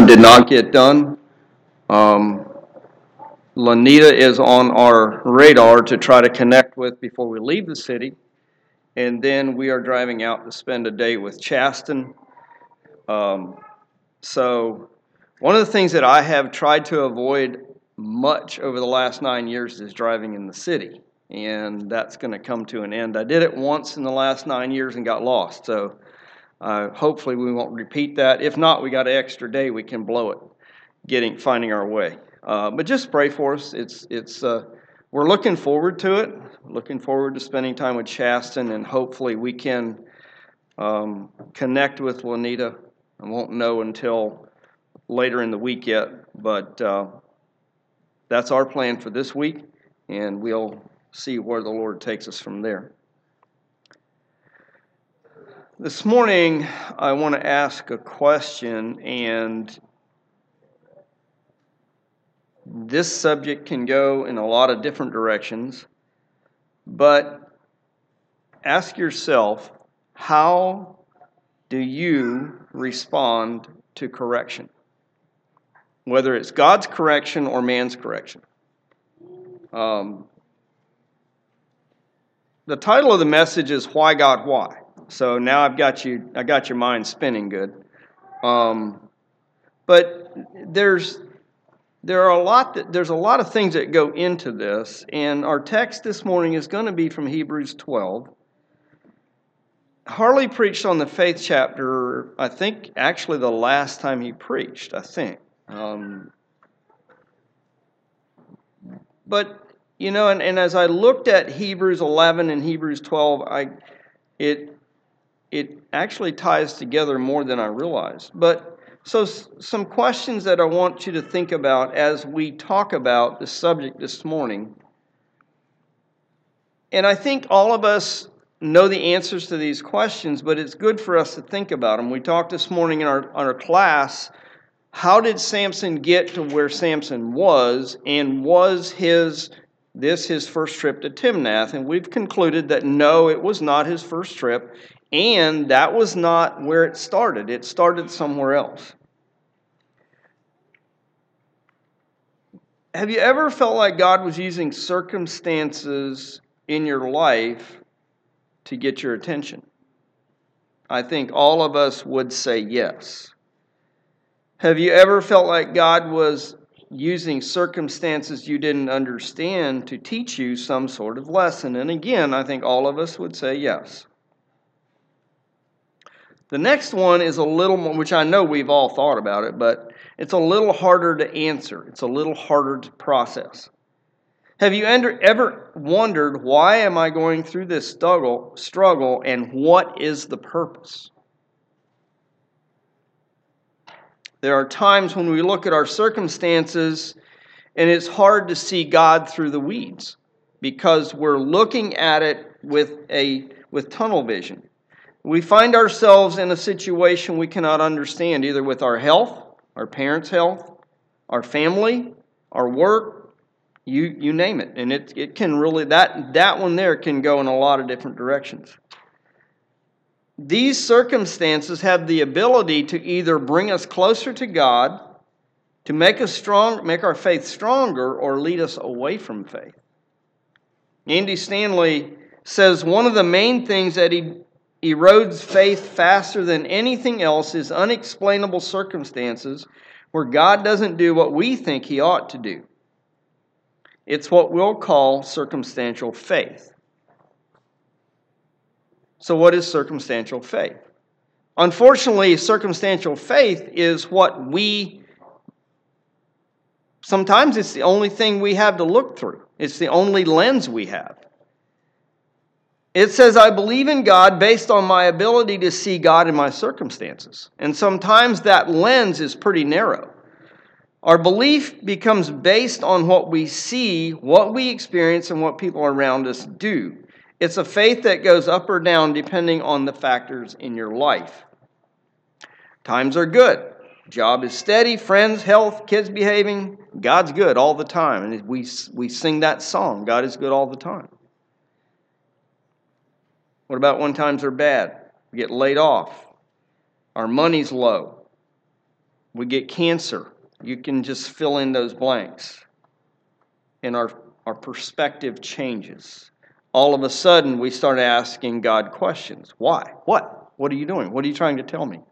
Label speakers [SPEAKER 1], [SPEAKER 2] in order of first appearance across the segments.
[SPEAKER 1] did not get done. Um, Lanita is on our radar to try to connect with before we leave the city. And then we are driving out to spend a day with Chasten. Um, so one of the things that I have tried to avoid much over the last 9 years is driving in the city. And that's going to come to an end. I did it once in the last 9 years and got lost. So hopefully we won't repeat that. If not, we got an extra day we can blow it, finding our way. But just pray for us. We're looking forward to it. Looking forward to spending time with Chasten, and hopefully we can connect with Lanita. I won't know until later in the week yet, but that's our plan for this week, and we'll see where the Lord takes us from there. This morning, I want to ask a question, and this subject can go in a lot of different directions, but ask yourself, how do you respond to correction? Whether it's God's correction or man's correction. The title of the message is Why God Why? So now I got your mind spinning good. But there's a lot of things that go into this, and our text this morning is going to be from Hebrews 12. Harley preached on the faith chapter, I think, actually the last time he preached, I think. But, you know, and as I looked at Hebrews 11 and Hebrews 12, it actually ties together more than I realized. But so some questions that I want you to think about as we talk about the subject this morning. And I think all of us know the answers to these questions, but it's good for us to think about them. We talked this morning in our class, how did Samson get to where Samson was, and was his first trip to Timnath? And we've concluded that no, it was not his first trip, and that was not where it started. It started somewhere else. Have you ever felt like God was using circumstances in your life to get your attention? I think all of us would say yes. Have you ever felt like God was using circumstances you didn't understand to teach you some sort of lesson? And again, I think all of us would say yes. The next one is a little more, which I know we've all thought about it, but it's a little harder to answer. It's a little harder to process. Have you ever wondered, why am I going through this struggle, and what is the purpose? There are times when we look at our circumstances and it's hard to see God through the weeds because we're looking at it with tunnel vision. We find ourselves in a situation we cannot understand, either with our health, our parents' health, our family, our work, you name it. And it can really, that one there can go in a lot of different directions. These circumstances have the ability to either bring us closer to God, to make our faith stronger, or lead us away from faith. Andy Stanley says one of the main things that erodes faith faster than anything else is unexplainable circumstances where God doesn't do what we think He ought to do. It's what we'll call circumstantial faith. So what is circumstantial faith? Unfortunately, circumstantial faith is sometimes it's the only thing we have to look through. It's the only lens we have. It says, I believe in God based on my ability to see God in my circumstances. And sometimes that lens is pretty narrow. Our belief becomes based on what we see, what we experience, and what people around us do. It's a faith that goes up or down depending on the factors in your life. Times are good. Job is steady, friends, health, kids behaving. God's good all the time. And we sing that song, God is good all the time. What about when times are bad? We get laid off. Our money's low. We get cancer. You can just fill in those blanks. And our perspective changes. All of a sudden, we start asking God questions. Why? What? What are you doing? What are you trying to tell me?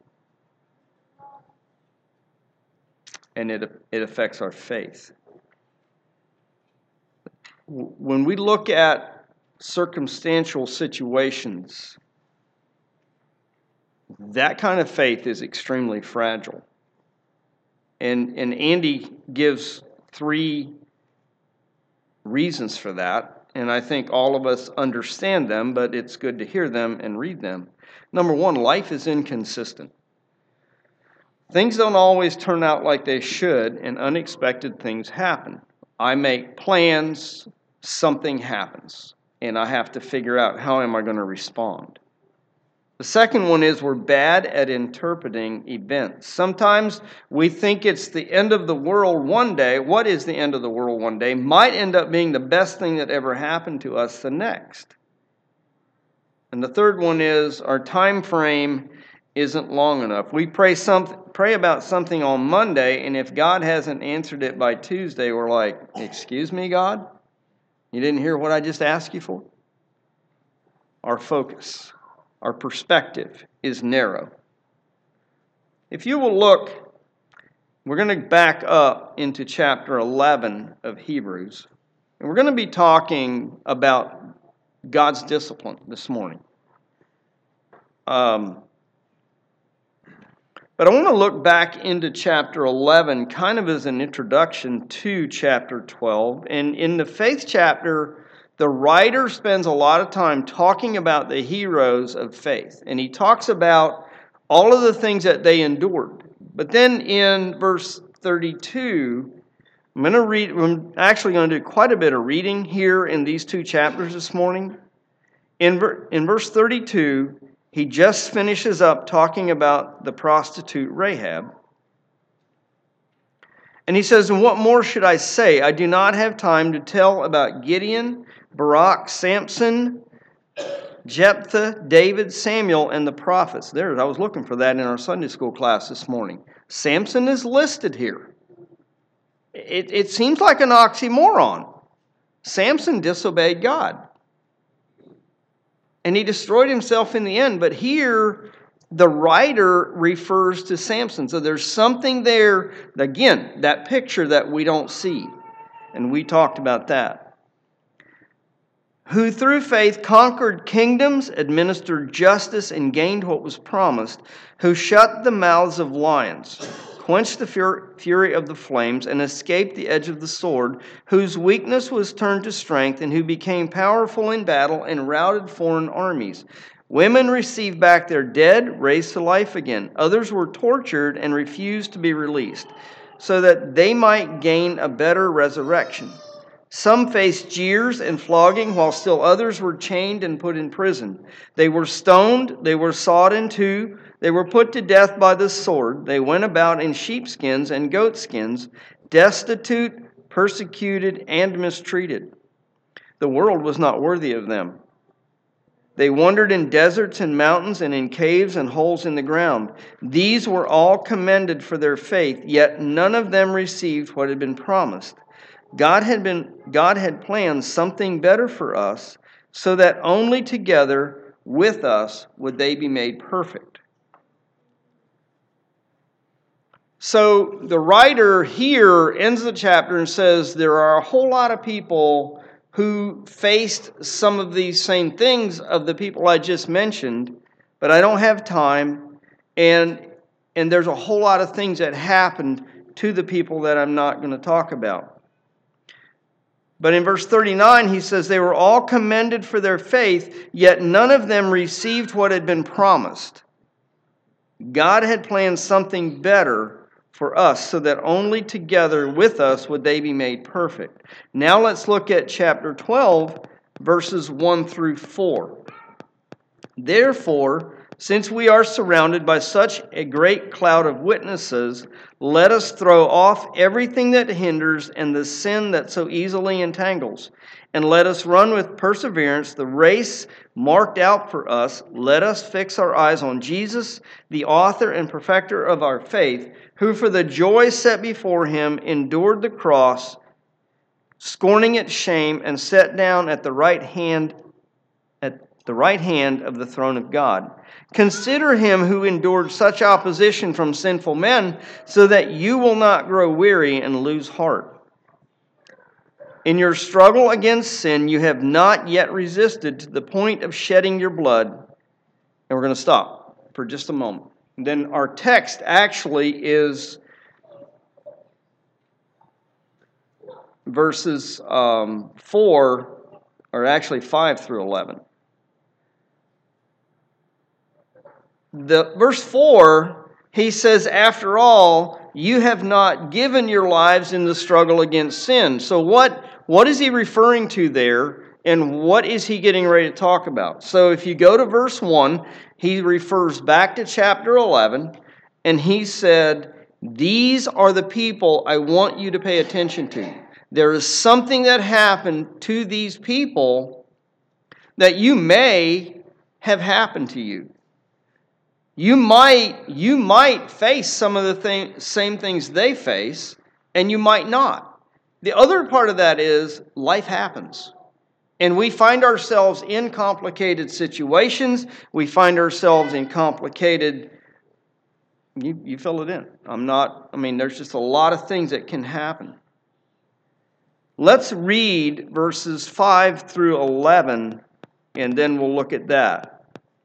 [SPEAKER 1] And it affects our faith. When we look at circumstantial situations, that kind of faith is extremely fragile. And Andy gives 3 reasons for that, and I think all of us understand them, but it's good to hear them and read them. Number 1, life is inconsistent. Things don't always turn out like they should, and unexpected things happen. I make plans, something happens, and I have to figure out how am I going to respond. The second one is we're bad at interpreting events. Sometimes we think it's the end of the world one day. What is the end of the world one day might end up being the best thing that ever happened to us the next. And the third one is our time frame isn't long enough. We pray about something on Monday, and if God hasn't answered it by Tuesday, we're like, excuse me, God? You didn't hear what I just asked you for? Our focus, our perspective is narrow. If you will look, we're going to back up into chapter 11 of Hebrews, and we're going to be talking about God's discipline this morning. But I want to look back into chapter 11 kind of as an introduction to chapter 12. And in the faith chapter, the writer spends a lot of time talking about the heroes of faith. And he talks about all of the things that they endured. But then in verse 32, I'm actually going to do quite a bit of reading here in these 2 chapters this morning. In verse 32, he just finishes up talking about the prostitute Rahab. And he says, and what more should I say? I do not have time to tell about Gideon, Barak, Samson, Jephthah, David, Samuel, and the prophets. I was looking for that in our Sunday school class this morning. Samson is listed here. It seems like an oxymoron. Samson disobeyed God. And he destroyed himself in the end. But here, the writer refers to Samson. So there's something there, again, that picture that we don't see. And we talked about that. Who through faith conquered kingdoms, administered justice, and gained what was promised. Who shut the mouths of lions, quenched the fury of the flames, and escaped the edge of the sword, whose weakness was turned to strength, and who became powerful in battle and routed foreign armies. Women received back their dead, raised to life again. Others were tortured and refused to be released, so that they might gain a better resurrection. Some faced jeers and flogging, while still others were chained and put in prison. They were stoned, they were sawed in two, they were put to death by the sword. They went about in sheepskins and goatskins, destitute, persecuted, and mistreated. The world was not worthy of them. They wandered in deserts and mountains and in caves and holes in the ground. These were all commended for their faith, yet none of them received what had been promised. God had planned something better for us, so that only together with us would they be made perfect. So the writer here ends the chapter and says there are a whole lot of people who faced some of these same things of the people I just mentioned, but I don't have time, and there's a whole lot of things that happened to the people that I'm not going to talk about. But in verse 39, he says, they were all commended for their faith, yet none of them received what had been promised. God had planned something better for us, so that only together with us would they be made perfect. Now let's look at chapter 12, verses 1 through 4. Therefore, since we are surrounded by such a great cloud of witnesses, let us throw off everything that hinders and the sin that so easily entangles, and let us run with perseverance the race marked out for us. Let us fix our eyes on Jesus, the author and perfecter of our faith, who for the joy set before him endured the cross, scorning its shame, and sat down at the right hand of the throne of God. Consider him who endured such opposition from sinful men, so that you will not grow weary and lose heart. In your struggle against sin, you have not yet resisted to the point of shedding your blood. And we're going to stop for just a moment. And then our text actually is verses 4, or actually 5 through 11. Verse 4, he says, after all, you have not given your lives in the struggle against sin. So what is he referring to there, and what is he getting ready to talk about? So if you go to verse 1, he refers back to chapter 11, and he said, these are the people I want you to pay attention to. There is something that happened to these people that you may have happened to you. You might face some of the same things they face, and you might not. The other part of that is life happens. And we find ourselves in complicated situations. We find ourselves in complicated, you fill it in. There's just a lot of things that can happen. Let's read verses 5 through 11, and then we'll look at that.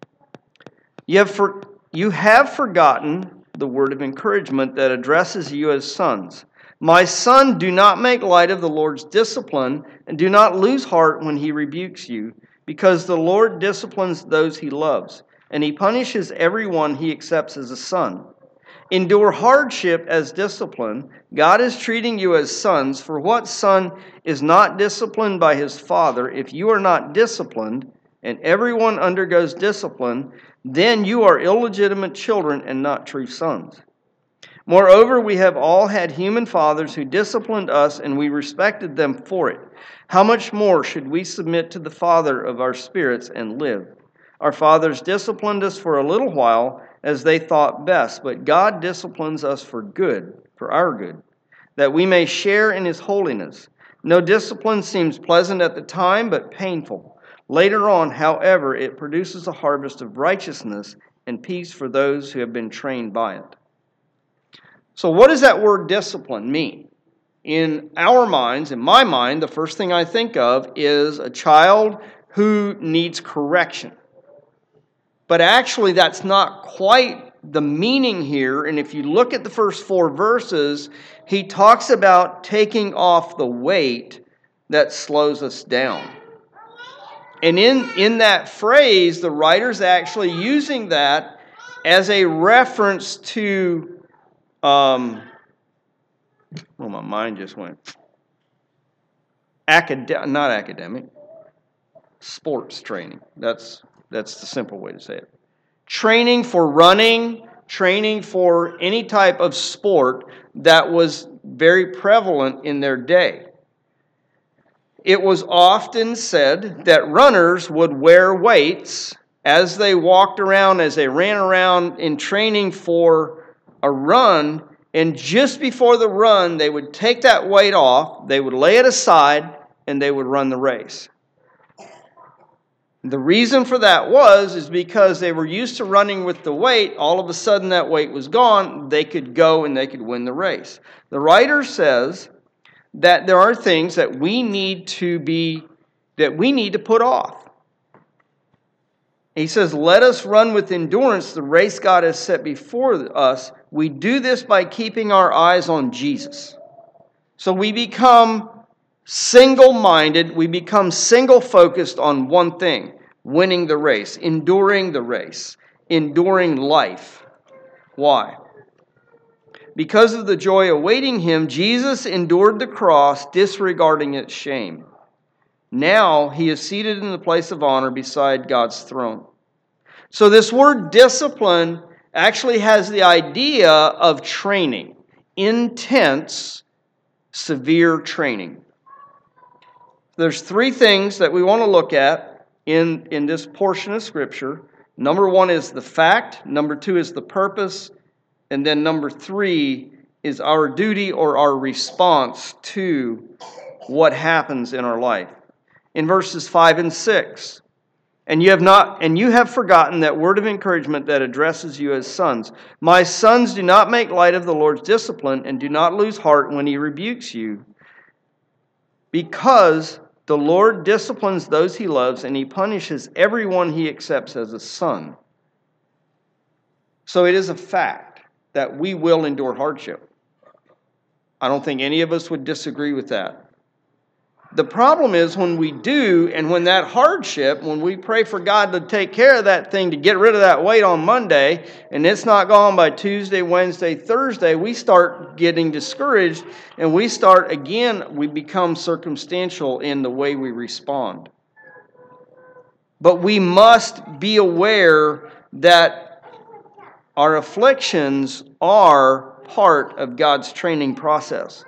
[SPEAKER 1] You have forgotten the word of encouragement that addresses you as sons. My son, do not make light of the Lord's discipline, and do not lose heart when he rebukes you, because the Lord disciplines those he loves, and he punishes everyone he accepts as a son. Endure hardship as discipline. God is treating you as sons, for what son is not disciplined by his father? If you are not disciplined, and everyone undergoes discipline, then you are illegitimate children and not true sons. Moreover, we have all had human fathers who disciplined us, and we respected them for it. How much more should we submit to the Father of our spirits and live? Our fathers disciplined us for a little while as they thought best, but God disciplines us for our good, that we may share in his holiness. No discipline seems pleasant at the time, but painful. Later on, however, it produces a harvest of righteousness and peace for those who have been trained by it. So what does that word discipline mean? In our minds, in my mind, the first thing I think of is a child who needs correction. But actually, that's not quite the meaning here. And if you look at the first 4 verses, he talks about taking off the weight that slows us down. And in that phrase, the writer's actually using that as a reference to, my mind just went. Not academic, sports training. That's the simple way to say it. Training for running, training for any type of sport that was very prevalent in their day. It was often said that runners would wear weights as they walked around, as they ran around in training for a run, and just before the run, they would take that weight off, they would lay it aside, and they would run the race. The reason for that is because they were used to running with the weight. All of a sudden that weight was gone, they could go and they could win the race. The writer says that there are things that we need to put off. He says, let us run with endurance the race God has set before us. We do this by keeping our eyes on Jesus. So we become single-minded, we become single-focused on one thing, winning the race, enduring the race, enduring life. Why? Because of the joy awaiting him, Jesus endured the cross, disregarding its shame. Now he is seated in the place of honor beside God's throne. So this word discipline actually has the idea of training, intense, severe training. There's 3 things that we want to look at in this portion of Scripture. Number 1 is the fact. Number 2 is the purpose. And then number 3 is our duty or our response to what happens in our life. In verses 5 and 6, and you have forgotten that word of encouragement that addresses you as sons. My sons, do not make light of the Lord's discipline, and do not lose heart when He rebukes you, because the Lord disciplines those He loves, and He punishes everyone He accepts as a son. So it is a fact that we will endure hardship. I don't think any of us would disagree with that. The problem is when we do, and when that hardship, when we pray for God to take care of that thing, to get rid of that weight on Monday, and it's not gone by Tuesday, Wednesday, Thursday, we start getting discouraged, and we become circumstantial in the way we respond. But we must be aware that our afflictions are part of God's training process.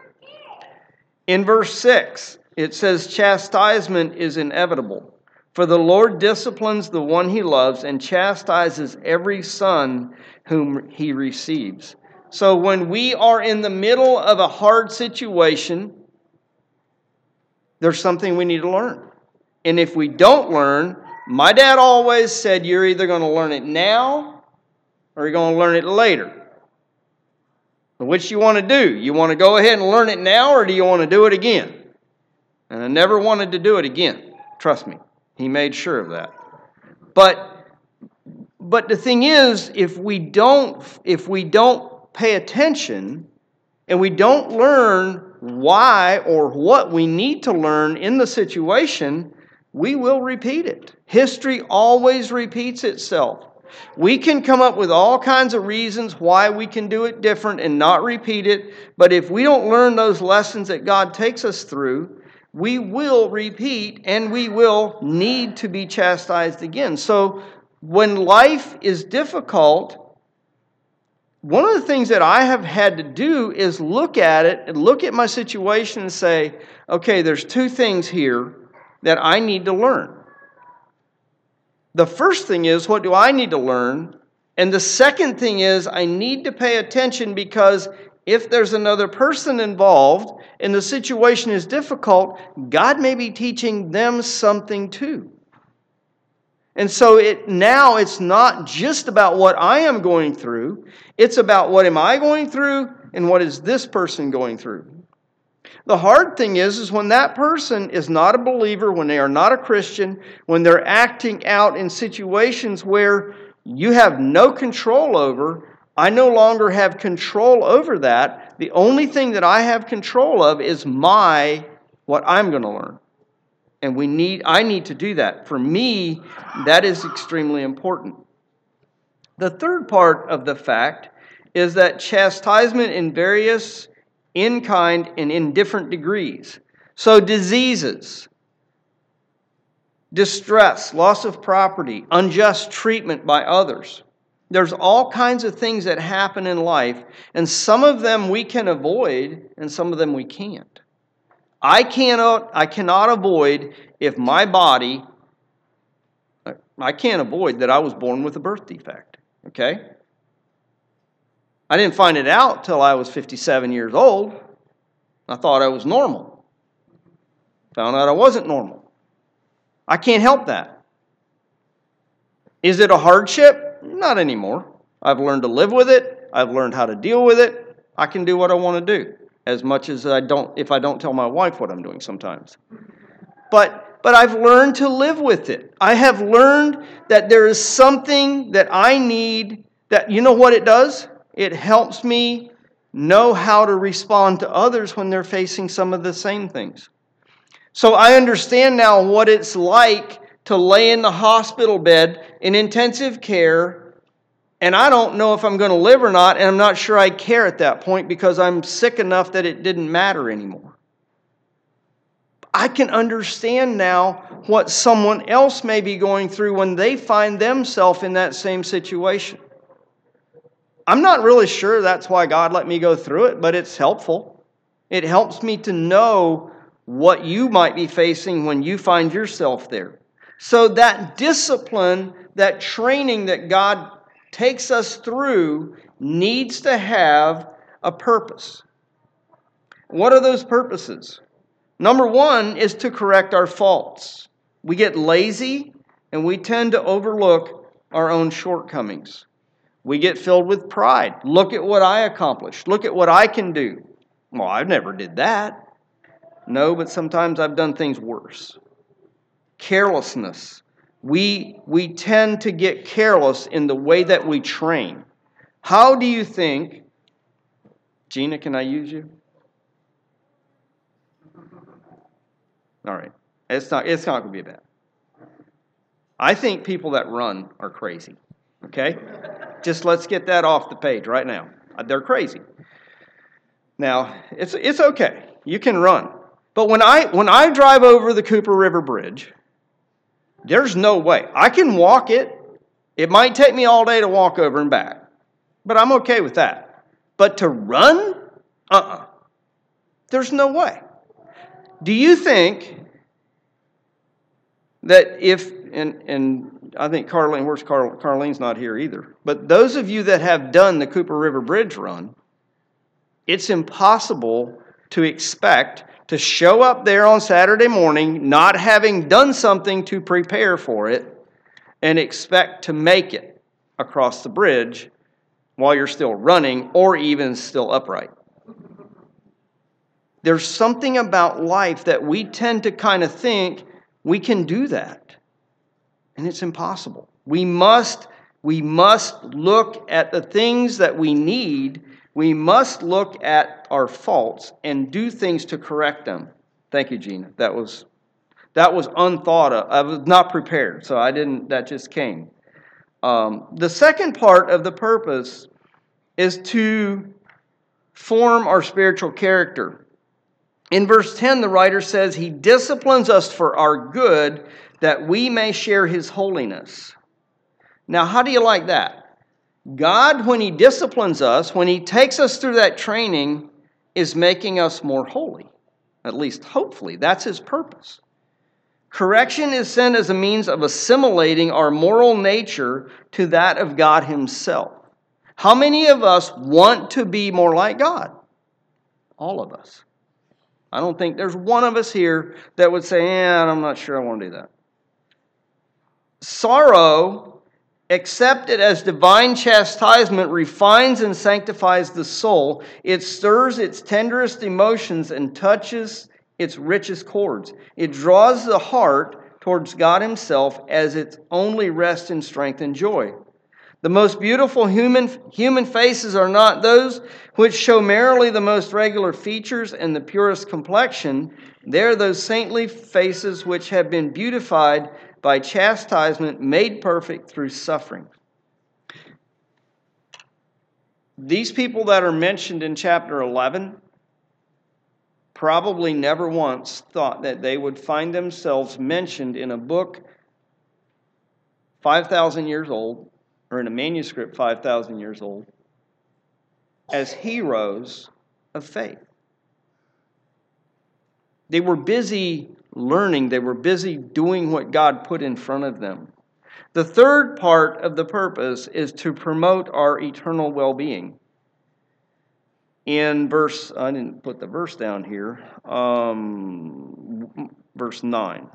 [SPEAKER 1] In verse 6, it says, chastisement is inevitable, for the Lord disciplines the one He loves and chastises every son whom He receives. So when we are in the middle of a hard situation, there's something we need to learn. And if we don't learn, my dad always said, you're either going to learn it now or you're going to learn it later. Which you want to do? You want to go ahead and learn it now, or do you want to do it again? And I never wanted to do it again. Trust me. He made sure of that. But the thing is, if we don't pay attention and we don't learn why or what we need to learn in the situation, we will repeat it. History always repeats itself. We can come up with all kinds of reasons why we can do it different and not repeat it, but if we don't learn those lessons that God takes us through, we will repeat and we will need to be chastised again. So when life is difficult, one of the things that I have had to do is look at it and look at my situation and say, okay, there's 2 things here that I need to learn. The first thing is, what do I need to learn? And the second thing is, I need to pay attention, because if there's another person involved and the situation is difficult, God may be teaching them something too. And so now it's not just about what I am going through. It's about what am I going through and what is this person going through. The hard thing is when that person is not a believer, when they are not a Christian, when they're acting out in situations where you have no control over, I no longer have control over that. The only thing that I have control of is what I'm going to learn. And I need to do that. For me, that is extremely important. The third part of the fact is that chastisement in kind and in different degrees. So diseases, distress, loss of property, unjust treatment by others. There's all kinds of things that happen in life, and some of them we can avoid, and some of them we can't. I cannot avoid if my body, I can't avoid that I was born with a birth defect, okay? I didn't find it out till I was 57 years old. I thought I was normal. Found out I wasn't normal. I can't help that. Is it a hardship? Not anymore. I've learned to live with it. I've learned how to deal with it. I can do what I want to do, as much as if I don't tell my wife what I'm doing sometimes. But I've learned to live with it. I have learned that there is something that I need, that, you know what it does? It helps me know how to respond to others when they're facing some of the same things. So I understand now what it's like to lay in the hospital bed in intensive care, and I don't know if I'm going to live or not, and I'm not sure I care at that point because I'm sick enough that it didn't matter anymore. I can understand now what someone else may be going through when they find themselves in that same situation. I'm not really sure that's why God let me go through it, but it's helpful. It helps me to know what you might be facing when you find yourself there. So that discipline, that training that God takes us through needs to have a purpose. What are those purposes? Number one is to correct our faults. We get lazy and we tend to overlook our own shortcomings. We get filled with pride. Look at what I accomplished. Look at what I can do. Well, I never did that. No, but sometimes I've done things worse. Carelessness. We tend to get careless in the way that we train. How do you think, Gina, can I use you? All right. It's not going to be bad. I think people that run are crazy. Okay? Just let's get that off the page right now. They're crazy. Now, it's okay. You can run. But when I drive over the Cooper River Bridge, there's no way. I can walk it. It might take me all day to walk over and back. But I'm okay with that. But to run? There's no way. Do you think that if, and I think Carlene's not here either, but those of you that have done the Cooper River Bridge run, it's impossible to expect to show up there on Saturday morning not having done something to prepare for it and expect to make it across the bridge while you're still running or even still upright. There's something about life that we tend to kind of think we can do that. And it's impossible. We must look at the things that we need. We must look at our faults and do things to correct them. Thank you, Gina. That was unthought of. I was not prepared, so that just came. The second part of the purpose is to form our spiritual character. In verse 10, the writer says, He disciplines us for our good, that we may share His holiness. Now, how do you like that? God, when He disciplines us, when He takes us through that training, is making us more holy. At least, hopefully, that's His purpose. Correction is sent as a means of assimilating our moral nature to that of God Himself. How many of us want to be more like God? All of us. I don't think there's one of us here that would say, I'm not sure I want to do that. Sorrow, accepted as divine chastisement, refines and sanctifies the soul. It stirs its tenderest emotions and touches its richest chords. It draws the heart towards God Himself as its only rest and strength and joy. The most beautiful human faces are not those which show merely the most regular features and the purest complexion. They're those saintly faces which have been beautified by chastisement, made perfect through suffering. These people that are mentioned in chapter 11 probably never once thought that they would find themselves mentioned in a book 5,000 years old, or in a manuscript 5,000 years old, as heroes of faith. They were busy learning. They were busy doing what God put in front of them. The third part of the purpose is to promote our eternal well-being. In verse, I didn't put the verse down here, verse 9.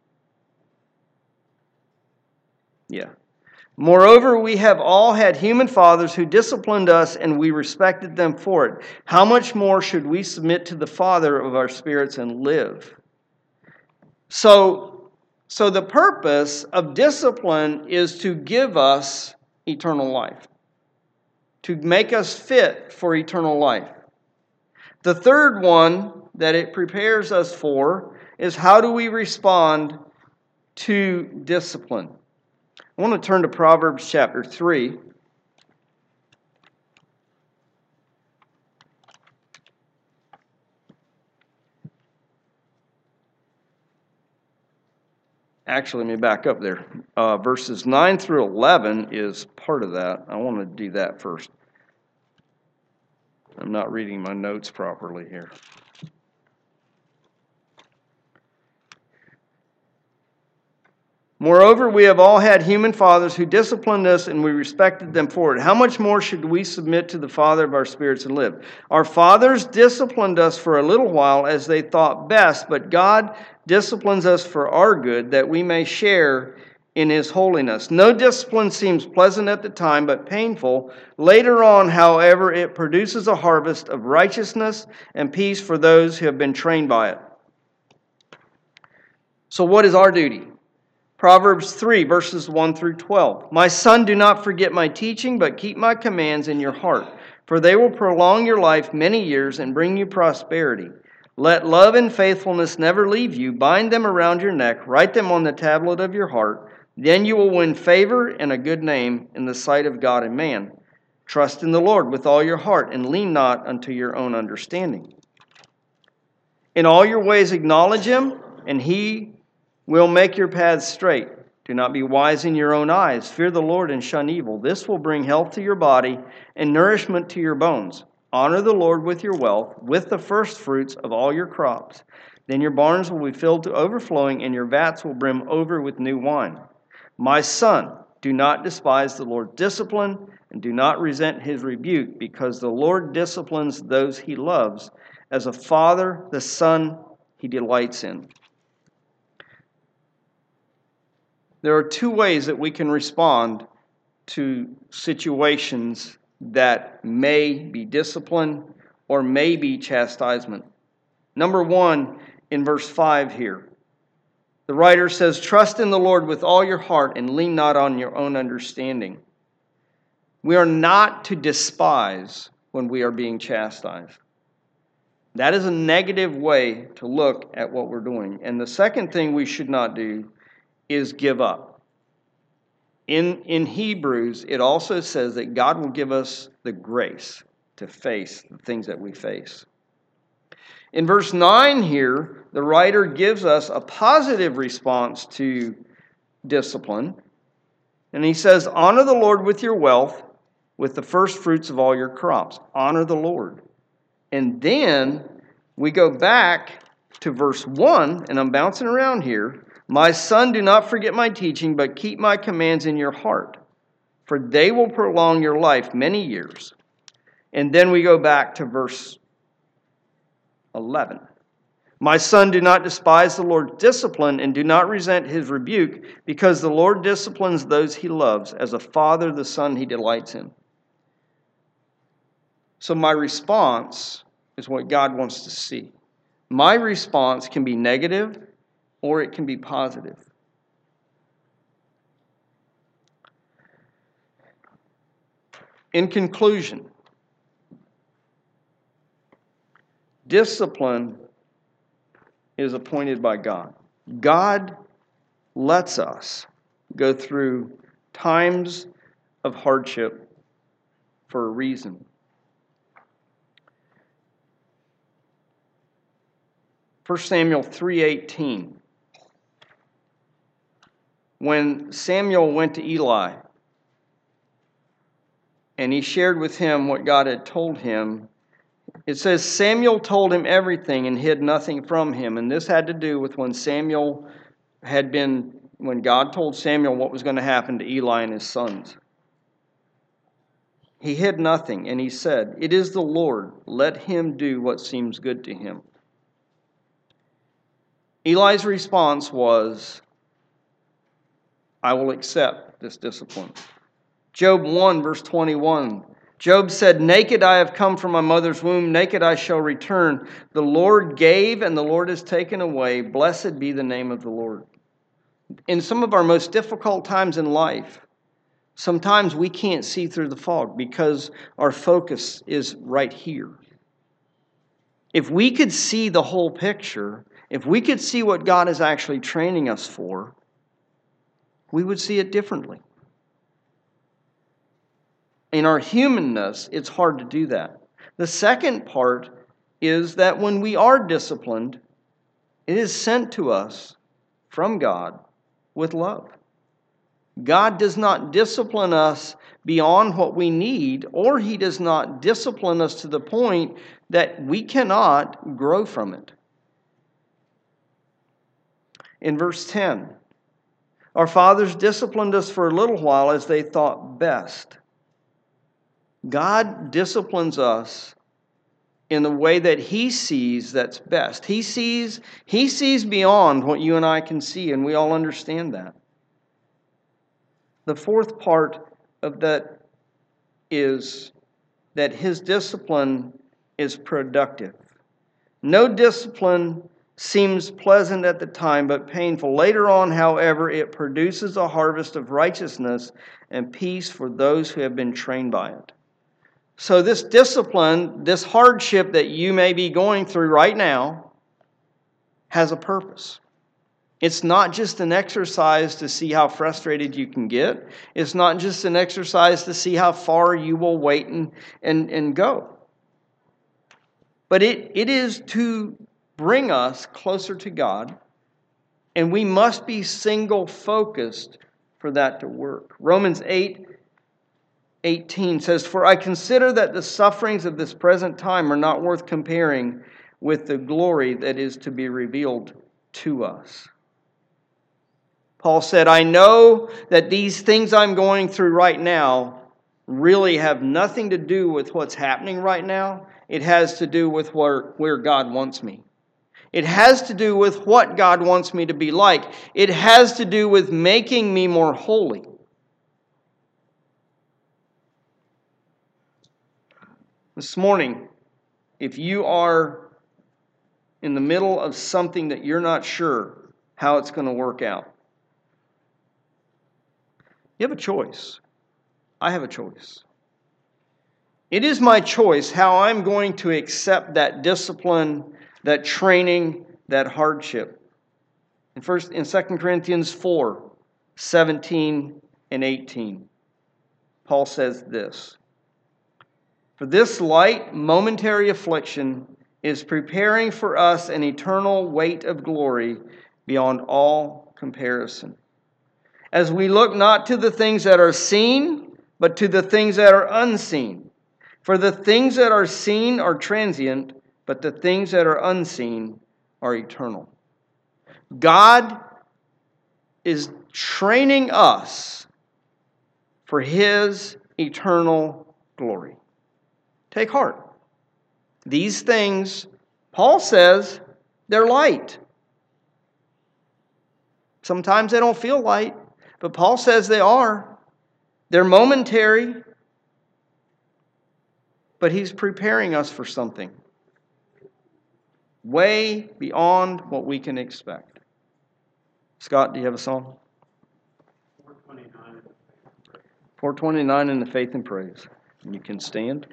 [SPEAKER 1] Yeah. Moreover, we have all had human fathers who disciplined us, and we respected them for it. How much more should we submit to the Father of our spirits and live? So the purpose of discipline is to give us eternal life, to make us fit for eternal life. The third one that it prepares us for is how do we respond to discipline? I want to turn to Proverbs chapter 3. Actually, let me back up there. Verses 9 through 11 is part of that. I want to do that first. I'm not reading my notes properly here. Moreover, we have all had human fathers who disciplined us, and we respected them for it. How much more should we submit to the Father of our spirits and live? Our fathers disciplined us for a little while as they thought best, but God disciplines us for our good, that we may share in His holiness. No discipline seems pleasant at the time, but painful. Later on, however, it produces a harvest of righteousness and peace for those who have been trained by it. So what is our duty? Proverbs 3, verses 1 through 12. My son, do not forget my teaching, but keep my commands in your heart, for they will prolong your life many years and bring you prosperity. Let love and faithfulness never leave you. Bind them around your neck. Write them on the tablet of your heart. Then you will win favor and a good name in the sight of God and man. Trust in the Lord with all your heart, and lean not unto your own understanding. In all your ways acknowledge Him, and He will make your paths straight. Do not be wise in your own eyes. Fear the Lord and shun evil. This will bring health to your body and nourishment to your bones. Honor the Lord with your wealth, with the first fruits of all your crops. Then your barns will be filled to overflowing, and your vats will brim over with new wine. My son, do not despise the Lord's discipline, and do not resent His rebuke, because the Lord disciplines those He loves, as a father the son He delights in. There are two ways that we can respond to situations that may be discipline or may be chastisement. Number one, in verse 5 here, the writer says, trust in the Lord with all your heart and lean not on your own understanding. We are not to despise when we are being chastised. That is a negative way to look at what we're doing. And the second thing we should not do is give up. In Hebrews, it also says that God will give us the grace to face the things that we face. In verse 9 here, the writer gives us a positive response to discipline. And he says, honor the Lord with your wealth, with the first fruits of all your crops. Honor the Lord. And then we go back to verse 1, and I'm bouncing around here. My son, do not forget my teaching, but keep my commands in your heart, for they will prolong your life many years. And then we go back to verse 11. My son, do not despise the Lord's discipline, and do not resent His rebuke, because the Lord disciplines those He loves, as a father the son He delights in. So my response is what God wants to see. My response can be negative, or it can be positive. In conclusion, discipline is appointed by God. God lets us go through times of hardship for a reason. 1 Samuel 3:18. When Samuel went to Eli and he shared with him what God had told him, it says Samuel told him everything and hid nothing from him. And this had to do with when God told Samuel what was going to happen to Eli and his sons. He hid nothing, and he said, it is the Lord, let him do what seems good to him. Eli's response was, I will accept this discipline. Job 1, verse 21. Job said, naked I have come from my mother's womb, naked I shall return. The Lord gave, and the Lord has taken away. Blessed be the name of the Lord. In some of our most difficult times in life, sometimes we can't see through the fog because our focus is right here. If we could see the whole picture, if we could see what God is actually training us for, we would see it differently. In our humanness, it's hard to do that. The second part is that when we are disciplined, it is sent to us from God with love. God does not discipline us beyond what we need, or He does not discipline us to the point that we cannot grow from it. In verse 10, Our fathers disciplined us for a little while as they thought best. God disciplines us in the way that He sees that's best. He sees beyond what you and I can see, and we all understand that. The fourth part of that is that His discipline is productive. No discipline seems pleasant at the time, but painful. Later on, however, it produces a harvest of righteousness and peace for those who have been trained by it. So this discipline, this hardship that you may be going through right now, has a purpose. It's not just an exercise to see how frustrated you can get. It's not just an exercise to see how far you will wait and go. But it is to bring us closer to God, and we must be single-focused for that to work. Romans 8:18 says, "For I consider that the sufferings of this present time are not worth comparing with the glory that is to be revealed to us." Paul said, I know that these things I'm going through right now really have nothing to do with what's happening right now. It has to do with where God wants me. It has to do with what God wants me to be like. It has to do with making me more holy. This morning, if you are in the middle of something that you're not sure how it's going to work out, you have a choice. I have a choice. It is my choice how I'm going to accept that discipline, that training, that hardship. In 2 Corinthians 4:17 and 18, Paul says this, "For this light, momentary affliction is preparing for us an eternal weight of glory beyond all comparison. As we look not to the things that are seen, but to the things that are unseen. For the things that are seen are transient, but the things that are unseen are eternal." God is training us for His eternal glory. Take heart. These things, Paul says, they're light. Sometimes they don't feel light, but Paul says they are. They're momentary, but he's preparing us for something way beyond what we can expect. Scott, do you have a song? 429 in the Faith and Praise. You can stand.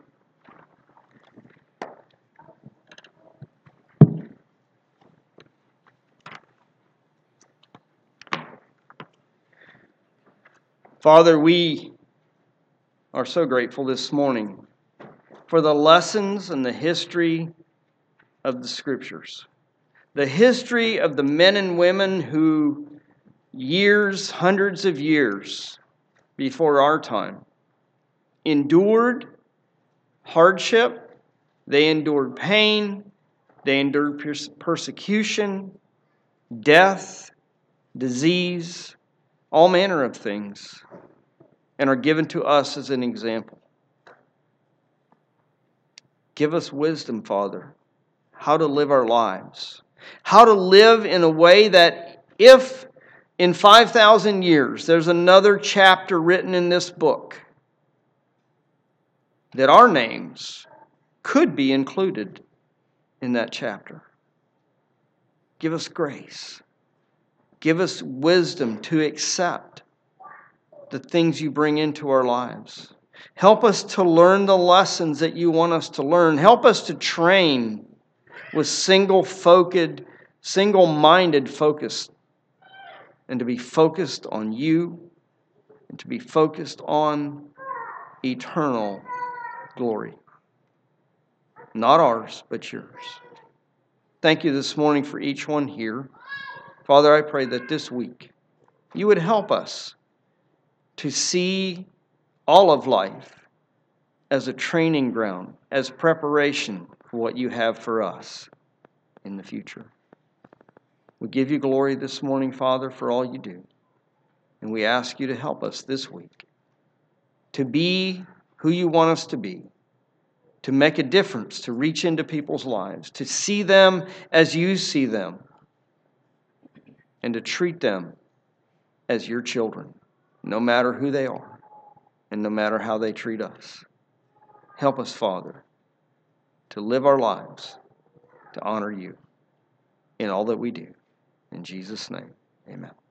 [SPEAKER 1] Father, we are so grateful this morning for the lessons and the history of the Scriptures. The history of the men and women who hundreds of years before our time, endured hardship, they endured pain, they endured persecution, death, disease, all manner of things, and are given to us as an example. Give us wisdom, Father, how to live our lives, how to live in a way that if in 5,000 years there's another chapter written in this book, that our names could be included in that chapter. Give us grace. Give us wisdom to accept the things you bring into our lives. Help us to learn the lessons that you want us to learn. Help us to train with single-minded focus, and to be focused on you, and to be focused on eternal glory. Not ours, but yours. Thank you this morning for each one here. Father, I pray that this week you would help us to see all of life as a training ground, as preparation for what you have for us in the future. We give you glory this morning, Father, for all you do. And we ask you to help us this week to be who you want us to be, to make a difference, to reach into people's lives, to see them as you see them, and to treat them as your children, no matter who they are and no matter how they treat us. Help us, Father, to live our lives to honor you in all that we do. In Jesus' name, amen.